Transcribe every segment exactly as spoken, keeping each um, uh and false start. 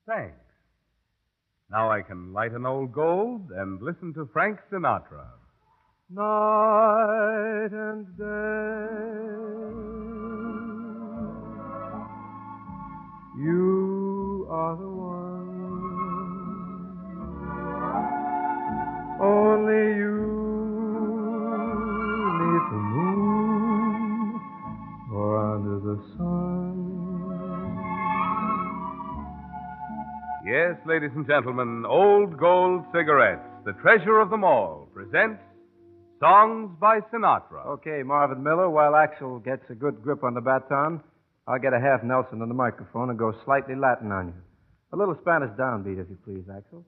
Thanks. Now I can light an old gold and listen to Frank Sinatra. Night and day, you are the one, only you neath the moon or under the sun. Yes, ladies and gentlemen, Old Gold Cigarettes, the treasure of them all, presents Songs by Sinatra. Okay, Marvin Miller, while Axel gets a good grip on the baton, I'll get a half Nelson on the microphone and go slightly Latin on you. A little Spanish downbeat, if you please, Axel.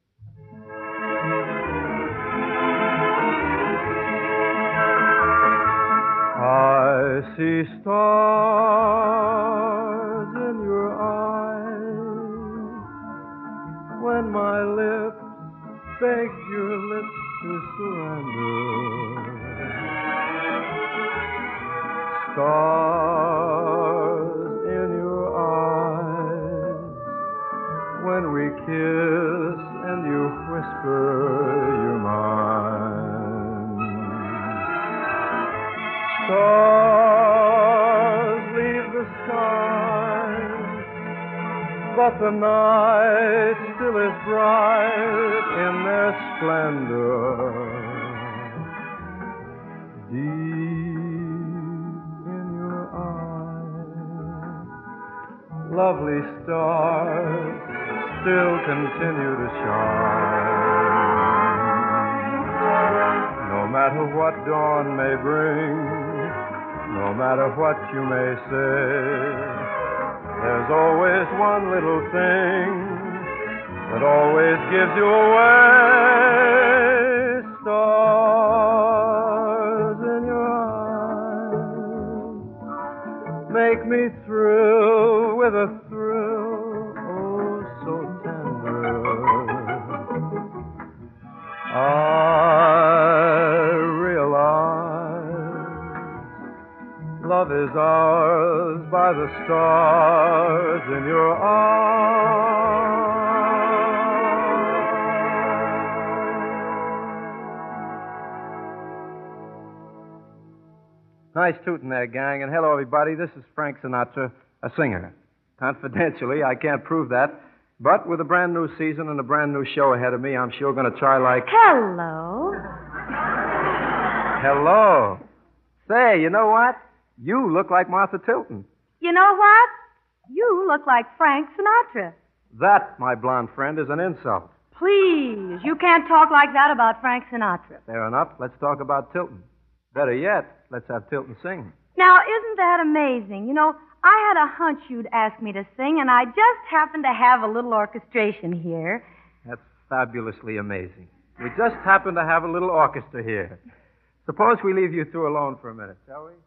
I see stars in your eyes when my lips beg your lips to surrender. Stars in your eyes when we kiss and you whisper you're mine. Stars leave the sky, but the night still is bright in their splendor. Deep in your eyes, lovely stars still continue to shine. No matter what dawn may bring, no matter what you may say, there's always one little thing that always gives you away. Stars in your eyes make me thrill with a thrill, oh, so tender. I realize love is ours by the stars in your eyes. Nice tooting there, gang, and hello, everybody. This is Frank Sinatra, a singer. Confidentially, I can't prove that, but with a brand new season and a brand new show ahead of me, I'm sure going to try like... Hello. Hello. Say, you know what? You look like Martha Tilton. You know what? You look like Frank Sinatra. That, my blonde friend, is an insult. Please, you can't talk like that about Frank Sinatra. Fair enough. Let's talk about Tilton. Better yet, let's have Tilton sing. Now, isn't that amazing? You know, I had a hunch you'd ask me to sing, and I just happened to have a little orchestration here. That's fabulously amazing. We just happen to have a little orchestra here. Suppose we leave you two alone for a minute, shall we?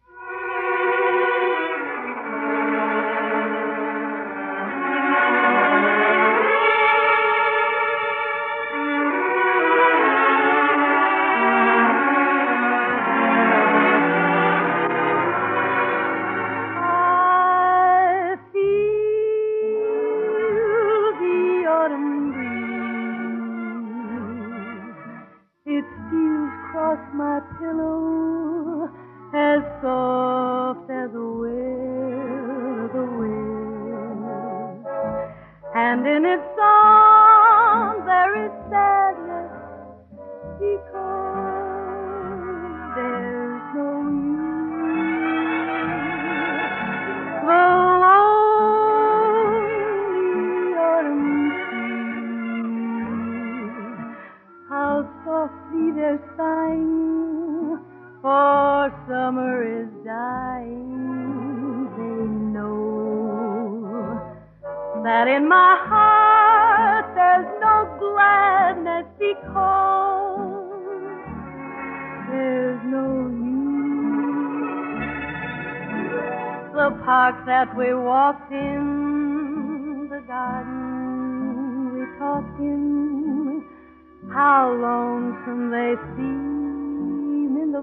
And in its song there is sadness because therethere's no you. The lonely autumn trees, how softly they're sighing, for summer is dying. They know that in my heart there's no gladness because there's no you. The park that we walked in, the garden we talked in, how lonesome they seem in the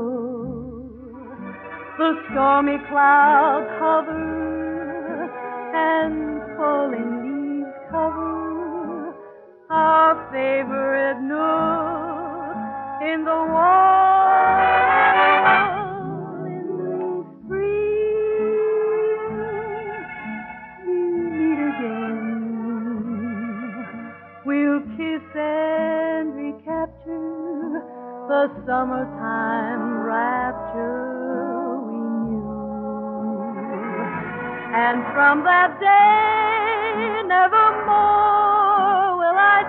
fall. The stormy clouds hover and falling leaves cover our favorite nook in the wall. In spring we meet again. We'll kiss and recapture the summertime rapture we knew. And from that day, nevermore will I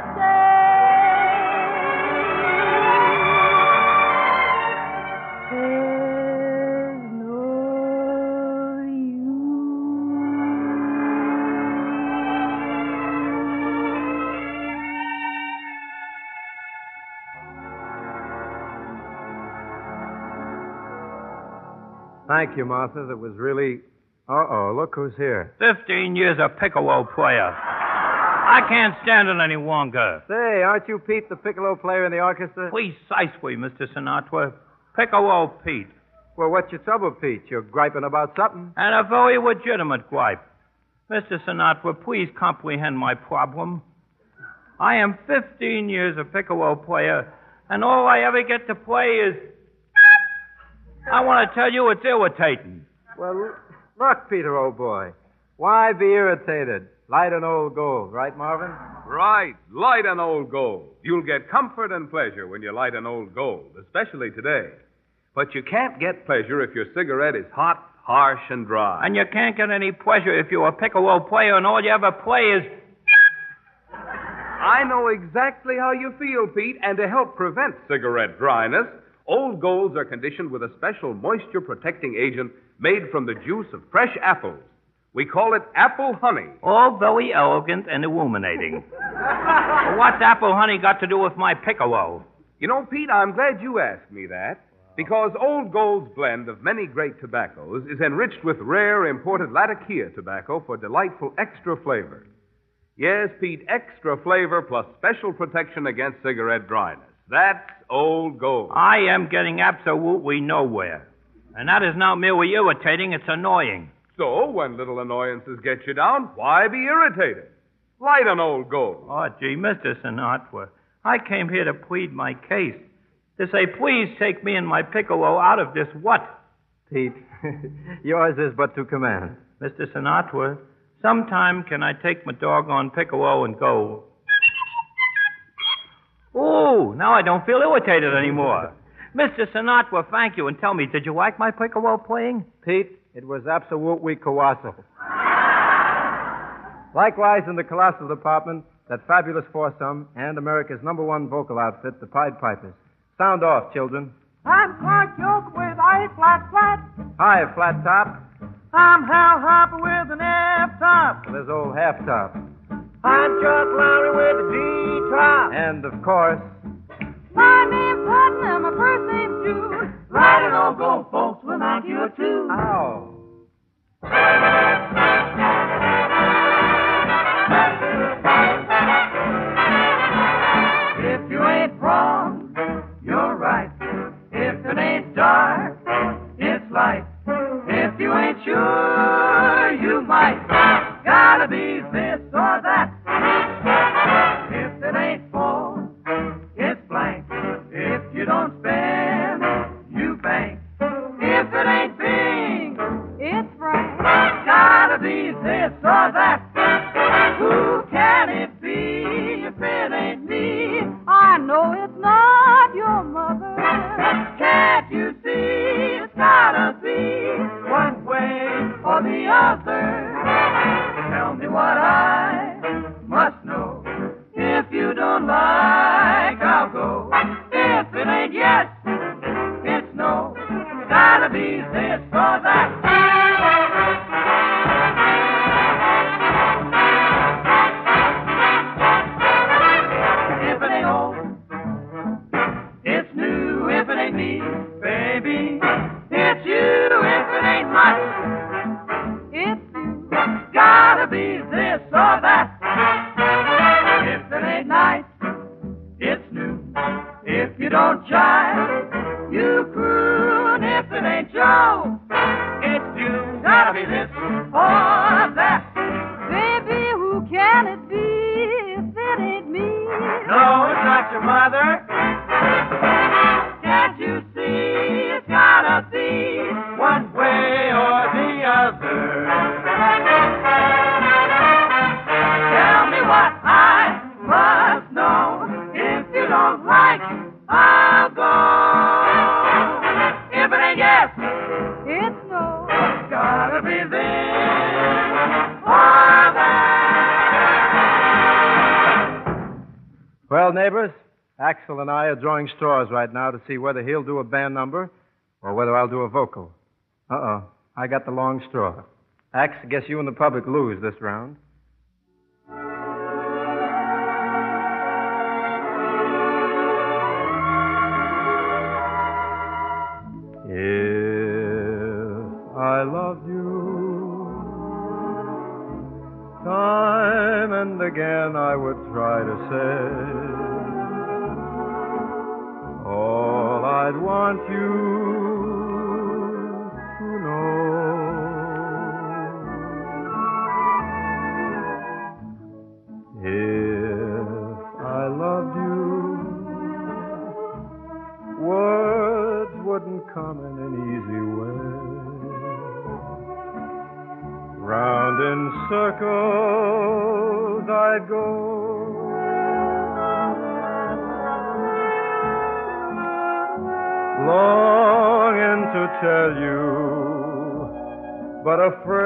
say, there's no you. Thank you, Martha. That was really... Uh-oh, look who's here. Fifteen years a piccolo player. I can't stand it any longer. Say, aren't you Pete, the piccolo player in the orchestra? Precisely, Mister Sinatra. Piccolo Pete. Well, what's your trouble, Pete? You're griping about something? And a very legitimate gripe. Mister Sinatra, please comprehend my problem. I am fifteen years a piccolo player, and all I ever get to play is... I want to tell you it's irritating. Well, look, Peter, old boy. Why be irritated? Light an old gold, right, Marvin? Right. Light an old gold. You'll get comfort and pleasure when you light an old gold, especially today. But you can't get pleasure if your cigarette is hot, harsh, and dry. And you can't get any pleasure if you're a piccolo player and all you ever play is... I know exactly how you feel, Pete, and to help prevent cigarette dryness, old golds are conditioned with a special moisture-protecting agent made from the juice of fresh apples. We call it apple honey. All very elegant and illuminating. What's apple honey got to do with my piccolo? You know, Pete, I'm glad you asked me that, because Old Gold's blend of many great tobaccos is enriched with rare imported Latakia tobacco for delightful extra flavor. Yes, Pete, extra flavor plus special protection against cigarette dryness. That's Old Gold. I am getting absolutely nowhere. And that is not merely irritating, it's annoying. So, when little annoyances get you down, why be irritated? Light an Old Gold. Oh, gee, Mister Sinatra, I came here to plead my case. To say, please take me and my piccolo out of this what? Pete, yours is but to command. Mister Sinatra, sometime can I take my doggone piccolo and go... Ooh, now I don't feel irritated anymore. Mister Sinatra, thank you, and tell me, did you like my piccolo playing? Pete, it was absolutely colossal. Likewise, in the colossal department, that fabulous foursome and America's number one vocal outfit, the Pied Pipers. Sound off, children. I'm Clark Yoke with A flat flat. Hi, flat top. I'm Hal Harper with an F top. There's old half top. I'm Chuck Lowry with a G top. And, of course... My name's Putnam, my first name's Jude. Light an old gold, folks, will knock you a tune. Ow. If you ain't wrong, you're right. If it ain't dark, it's light. If you ain't sure, you might. Gotta be this or that. If it ain't full, it's blank. If you don't spend, you bank. If it ain't bing, It's right. gotta be this or that. Who can it be if it ain't me? I know it's not your mother. Can't you see it's gotta be one way or the other? Tell me what I must know. If you don't like, I'll go. If it ain't yes, it's no. Gotta be this or that. If it ain't old, it's new. If it ain't me, baby, it's you. If it ain't much, It's you. gotta be this or that. If it ain't nice, it's new. If you don't jive, you croon. If it ain't Joe, it's you. Gotta be this or that. mother. Can't you see it's gotta be one way or the other? Tell me what I must know. If you don't like, I'll go. If it ain't yes, It's no. it's gotta be this or that. Well, neighbors, Axel and I are drawing straws right now to see whether he'll do a band number or whether I'll do a vocal. Uh-oh. I got the long straw. Ax, I guess you and the public lose this round. If I loved you, time and again I would try to say all I'd want you to know. If I loved you, words wouldn't come in an easy way. Round in circles I'd go. Longing to tell you, but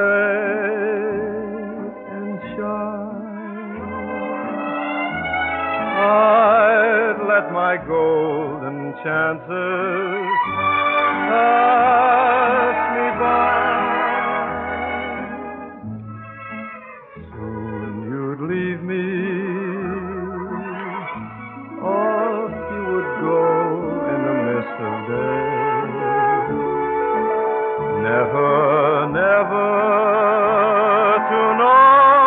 afraid and shy. I'd let my golden chances pass me by. Soon you'd leave me, off you would go in the mist of day. Never, never to know.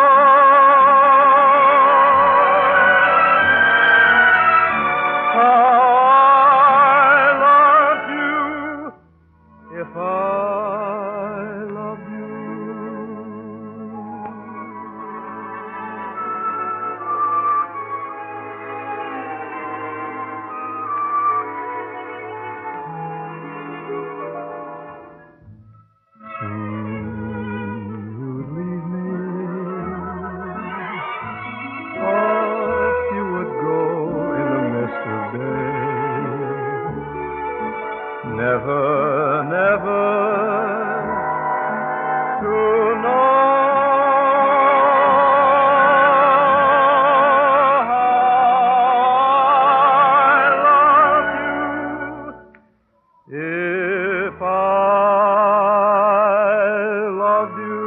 Never, never to know how I love you. If I loved you.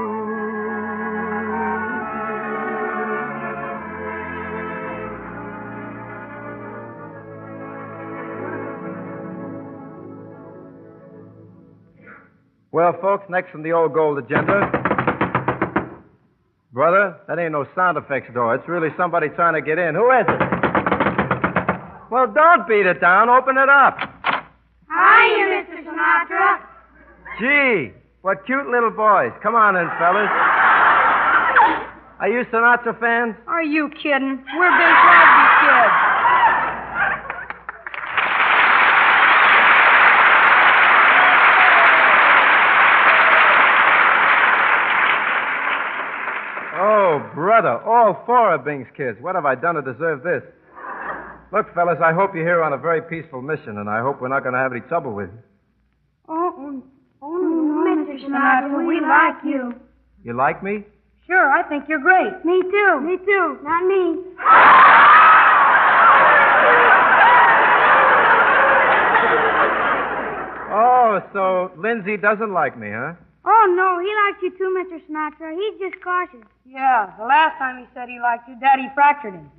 Well, folks, next on the old gold agenda. Brother, that ain't no sound effects door. It's really somebody trying to get in. Who is it? Well, don't beat it down. Open it up. Hiya, Mister Sinatra. Gee, what cute little boys. Come on in, fellas. Are you Sinatra fans? Are you kidding? We're big rugby kids. Oh, brother, all four of Bing's kids. What have I done to deserve this? Look, fellas, I hope you're here on a very peaceful mission, and I hope we're not going to have any trouble with you. Oh, oh, Mister Sinatra, we like you. You like me? Sure, I think you're great. Me too. Me too. Not me. Oh, so Lindsay doesn't like me, huh? Oh, no, he likes you too, Mister Sinatra. He's just cautious. Yeah, the last time he said he liked you, Daddy fractured him.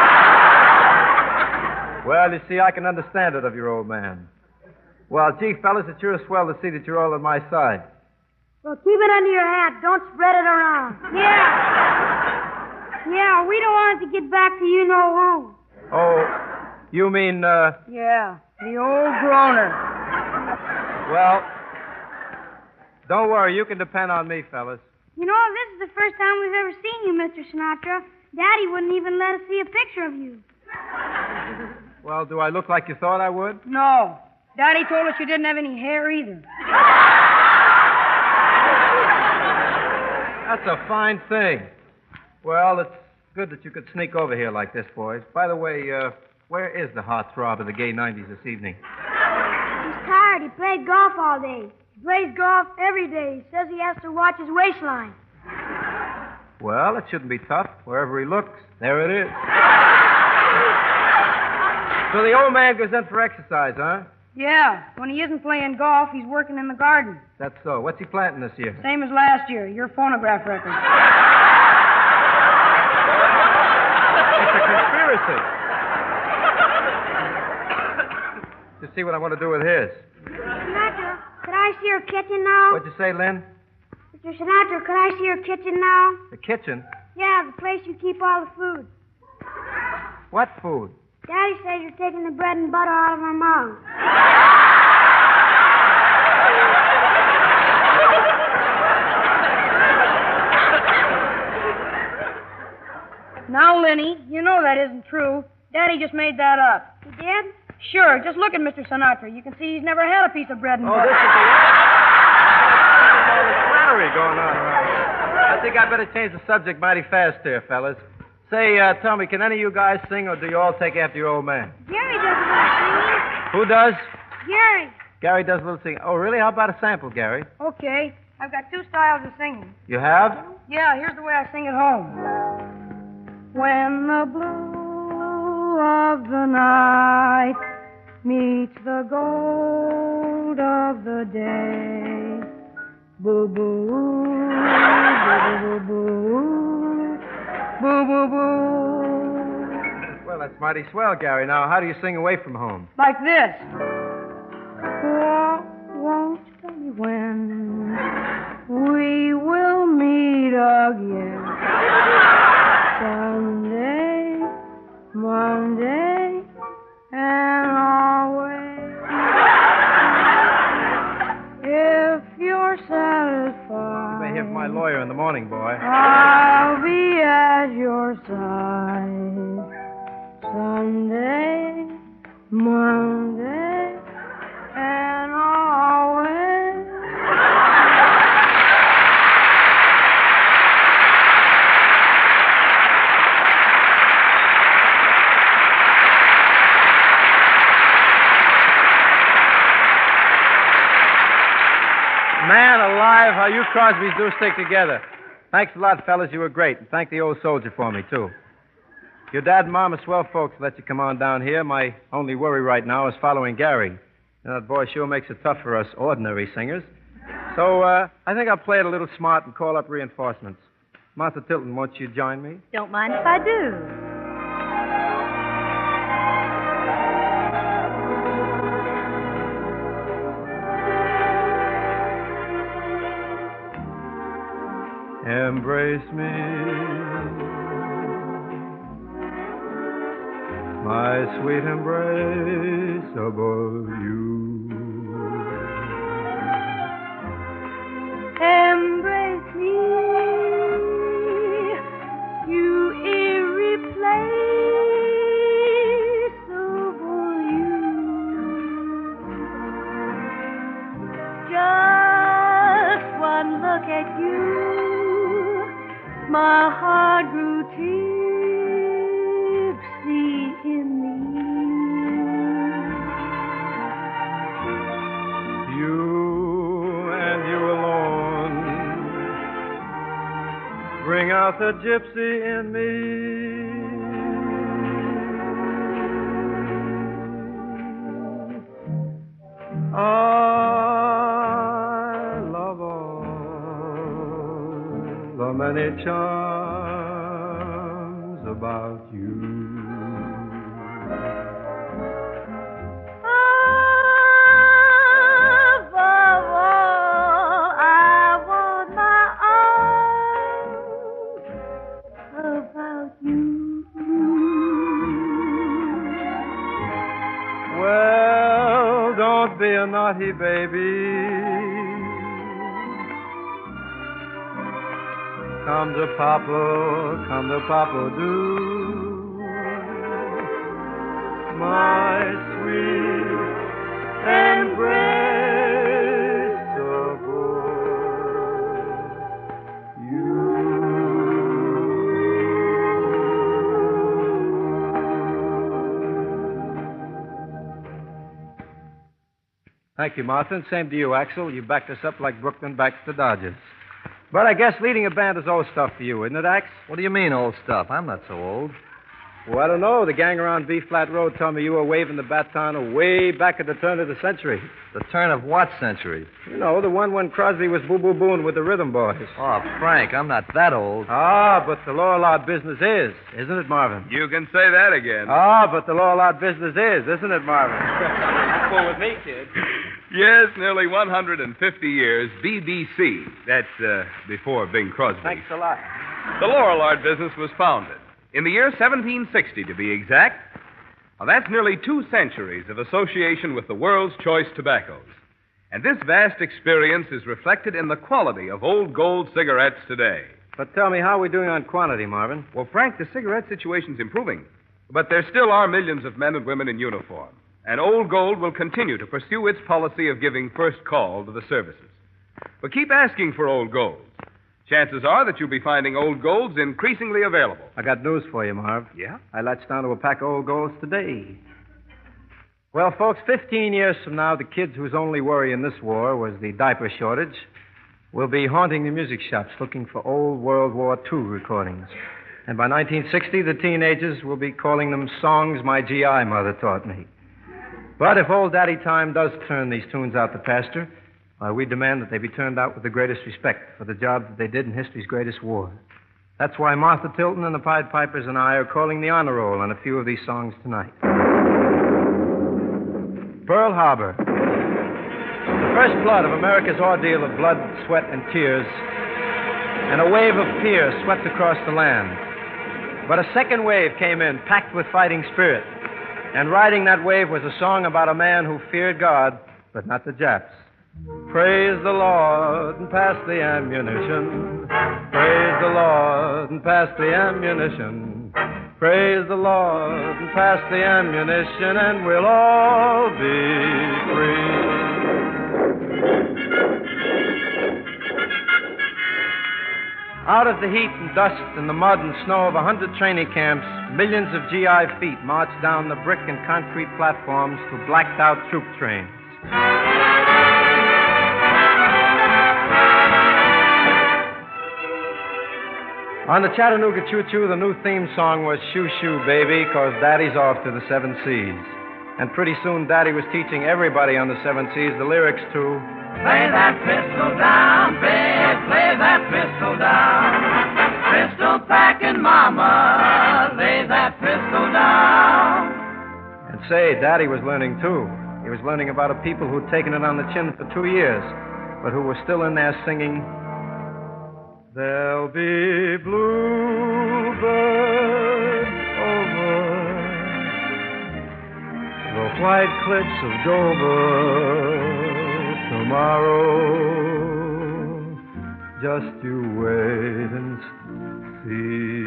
Well, you see, I can understand it of your old man. Well, gee, fellas, it's sure swell to see that you're all on my side. Well, keep it under your hat. Don't spread it around. Yeah. Yeah, we don't want it to get back to you know who. Oh, you mean, uh... Yeah, the old groaner. Well, don't worry. You can depend on me, fellas. You know, this is the first time we've ever seen you, Mister Sinatra. Daddy wouldn't even let us see a picture of you. Well, do I look like you thought I would? No. Daddy told us you didn't have any hair either. That's a fine thing. Well, it's good that you could sneak over here like this, boys. By the way, uh, where is the heartthrob of the gay nineties this evening? He's tired. He played golf all day. He plays golf every day. He says he has to watch his waistline. Well, it shouldn't be tough. Wherever he looks, there it is. So the old man goes in for exercise, huh? Yeah. When he isn't playing golf, he's working in the garden. That's so. What's he planting this year? Same as last year. Your phonograph record. It's a conspiracy. Just see what I want to do with his. Sinatra, could I see your kitchen now? What'd you say, Lynn? Mister Sinatra, could I see your kitchen now? The kitchen? Yeah, the place you keep all the food. What food? Daddy says you're taking the bread and butter out of our mouths. Now, Lenny, you know that isn't true. Daddy just made that up. He did? Sure. Just look at Mister Sinatra. You can see he's never had a piece of bread and Oh, butter. this is the... all this flattery going on around here. I think I better change the subject mighty fast here, fellas. Say, uh, tell me, can any of you guys sing, or do you all take after your old man? Gary does a little singing. Who does? Gary. Gary does a little singing. Oh, really? How about a sample, Gary? Okay. I've got two styles of singing. You have? Yeah, here's the way I sing at home. When the blue of the night meets the gold of the day, boo boo, boo boo boo, boo boo boo. Well, that's mighty swell, Gary. Now, how do you sing away from home? Like this. Oh, won't you tell me when we will meet again? Sunday, Monday, and always. If you're satisfied, You may hear from my lawyer in the morning, boy. I'll be at your side. Sunday, Monday, and always. Man alive, how you Crosbys do stick together. Thanks a lot, fellas. You were great. And thank the old soldier for me, too. Your dad and mom are swell folks to let you come on down here. My only worry right now is following Gary. And that boy sure makes it tough for us ordinary singers. So uh, I think I'll play it a little smart and call up reinforcements. Martha Tilton, won't you join me? Don't mind if I do. Embrace me, my sweet embraceable you. Embrace me, you irreplaceable you. Just one look at you, my heart grew tipsy in the You and you alone bring out the gypsy in me. I love all the many charms about you. Above all, I want my arms about you. Well, don't be a naughty baby. Come to Papa, come to Papa, do. my sweet embrace of you. Thank you, Martha, and same to you, Axel. You backed us up like Brooklyn backs the Dodgers. But I guess leading a band is old stuff for you, isn't it, Ax? What do you mean, old stuff? I'm not so old. Well, I don't know. The gang around B-Flat Road told me you were waving the baton way back at the turn of the century. The turn of what century? You know, the one when Crosby was boo-boo-booing with the Rhythm Boys. Oh, Frank, I'm not that old. Ah, but the law-allowed business is, isn't it, Marvin? You can say that again. Ah, but the law-allowed business is, isn't it, Marvin? Cool with me, kid. Yes, nearly one hundred fifty years, B B C. That's uh, before Bing Crosby. Thanks a lot. The Lorillard business was founded in the year seventeen sixty, to be exact. Now, that's nearly two centuries of association with the world's choice tobaccos. And this vast experience is reflected in the quality of Old Gold cigarettes today. But tell me, how are we doing on quantity, Marvin? Well, Frank, the cigarette situation's improving. But there still are millions of men and women in uniform. And Old Gold will continue to pursue its policy of giving first call to the services. But keep asking for Old Golds. Chances are that you'll be finding Old Golds increasingly available. I got news for you, Marv. Yeah? I latched onto a pack of Old Golds today. Well, folks, fifteen years from now, the kids whose only worry in this war was the diaper shortage will be haunting the music shops looking for old World War Two recordings. And by nineteen sixty, the teenagers will be calling them songs my G I mother taught me. But if old Daddy Time does turn these tunes out to pasture, uh, we demand that they be turned out with the greatest respect for the job that they did in history's greatest war. That's why Martha Tilton and the Pied Pipers and I are calling the honor roll on a few of these songs tonight. Pearl Harbor. The first flood of America's ordeal of blood, sweat, and tears, and a wave of fear swept across the land. But a second wave came in, packed with fighting spirit. And riding that wave was a song about a man who feared God, but not the Japs. Praise the Lord and pass the ammunition. Praise the Lord and pass the ammunition. Praise the Lord and pass the ammunition, and we'll all be free. Out of the heat and dust and the mud and snow of a hundred training camps, millions of G I feet marched down the brick and concrete platforms to blacked-out troop trains. On the Chattanooga Choo-Choo, the new theme song was Shoo Shoo Baby, 'cause Daddy's off to the seven seas. And pretty soon Daddy was teaching everybody on the seven seas the lyrics to Lay that pistol down, babe, lay that pistol down. Pistol packing mama, lay that pistol down. And say, Daddy was learning too. He was learning about a people who'd taken it on the chin for two years, but who were still in there singing, there'll be bluebirds over the white cliffs of Dover tomorrow. Just you wait and see.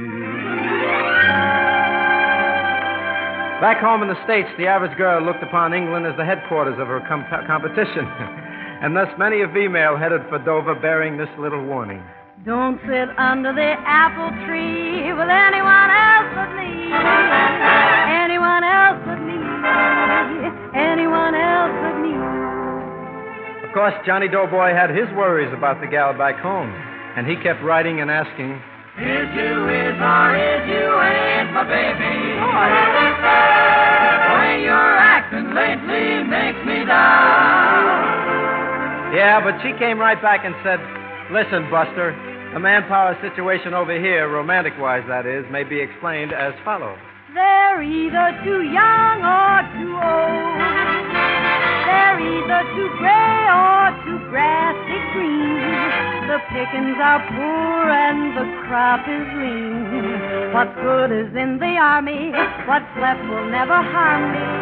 Back home in the States, the average girl looked upon England as the headquarters of her com- competition. And thus many a female headed for Dover bearing this little warning. Don't sit under the apple tree with anyone else but me. Anyone else but me. Anyone else but me. Of course, Johnny Doughboy had his worries about the gal back home, and he kept writing and asking, Is you is or is you ain't my baby? The way you're acting lately makes me down. Yeah, but she came right back and said, listen, Buster, the manpower situation over here, romantic-wise that is, may be explained as follows. They're either too young or too old. They're either too gray or too grassy green. The pickings are poor and the crop is lean. What's good is in the army. What's left will never harm me.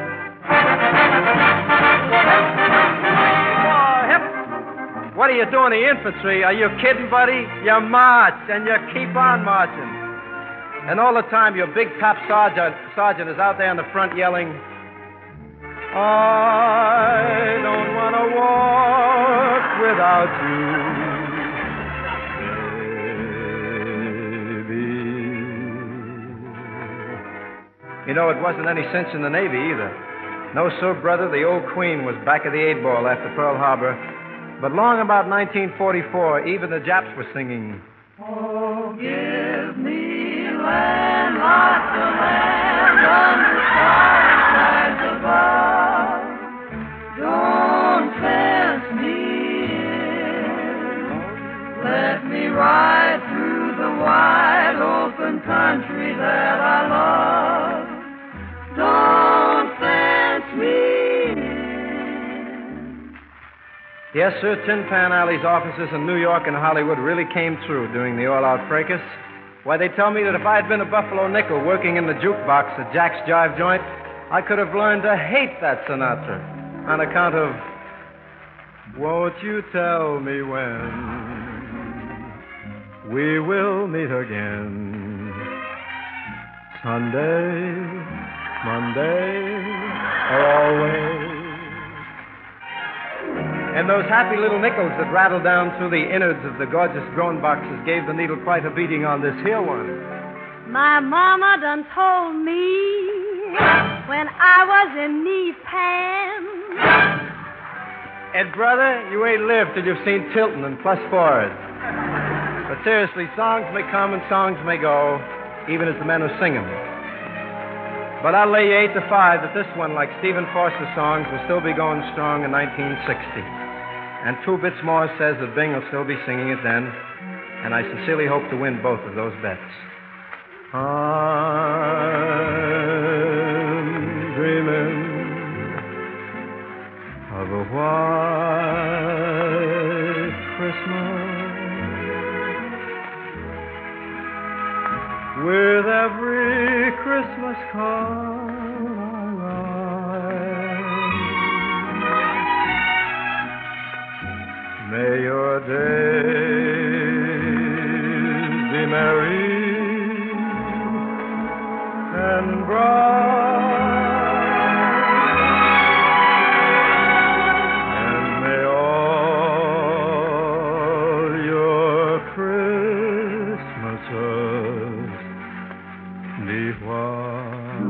What are you doing, the infantry? Are you kidding, buddy? You march, and you keep on marching. And all the time, your big top sergeant, sergeant is out there in the front yelling, I don't want to walk without you, baby. You know, it wasn't any cinch in the Navy either. No, sir, brother, the old Queen was back of the eight ball after Pearl Harbor. But long about nineteen forty-four, even the Japs were singing, oh, give me land, lots of land under stars above. Don't fence me in. Let me ride through the wide open country that I love. Don't fence me in. Yes, sir, Tin Pan Alley's offices in New York and Hollywood really came through during the all-out fracas. Why, they tell me that if I had been a Buffalo Nickel working in the jukebox at Jack's Jive Joint, I could have learned to hate that Sinatra on account of, won't you tell me when we will meet again? Sunday, Monday, or always? And those happy little nickels that rattled down through the innards of the gorgeous drone boxes gave the needle quite a beating on this here one. My mama done told me when I was in knee pants. Ed, brother, you ain't lived till you've seen Tilton and plus fours. But seriously, songs may come and songs may go, even as the men who sing them. But I'll lay you eight to five that this one, like Stephen Foster's songs, will still be going strong in nineteen sixty. And two bits more says that Bing will still be singing it then, and I sincerely hope to win both of those bets. I'm dreaming of a white Christmas with every Christmas card I write. May your days be merry and bright, and may all your Christmases be white.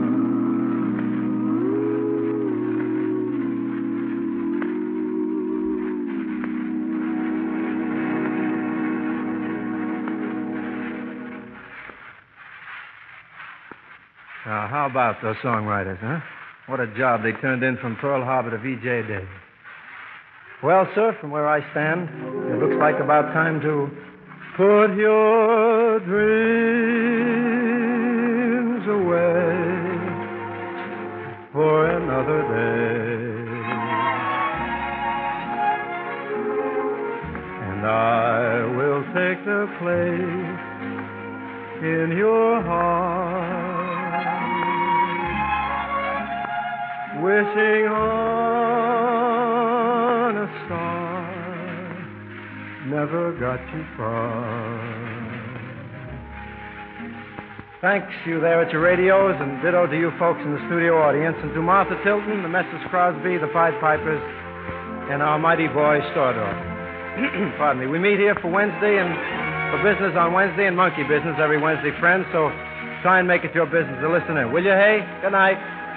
Now, how about those songwriters, huh? What a job they turned in from Pearl Harbor to V J Day. Well, sir, from where I stand, it looks like about time to put your dreams away for another day. And I will take the place in your heart, wishing on a star never got you far. Thanks, you there at your radios, and ditto to you folks in the studio audience, and to Martha Tilton, the Messrs. Crosby, the Pied Pipers, and our mighty boy, Stordorf. Pardon me. We meet here for Wednesday and for business on Wednesday and monkey business every Wednesday, friends, so try and make it your business to listen in. Will you, hey? Good night.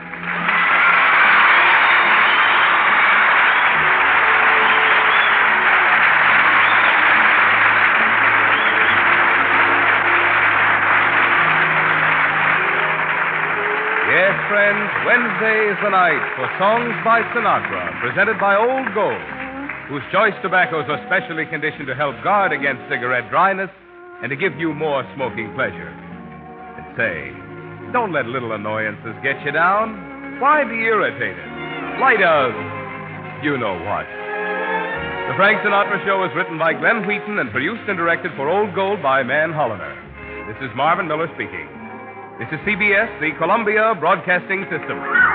Yes, friends, Wednesday is the night for Songs by Sinatra, presented by Old Gold, whose choice tobaccos are specially conditioned to help guard against cigarette dryness and to give you more smoking pleasure. And say, don't let little annoyances get you down. Why be irritated? Light us, you know what. The Frank Sinatra Show is written by Glenn Wheaton and produced and directed for Old Gold by Man Holliner. This is Marvin Miller speaking. This is C B S, the Columbia Broadcasting System.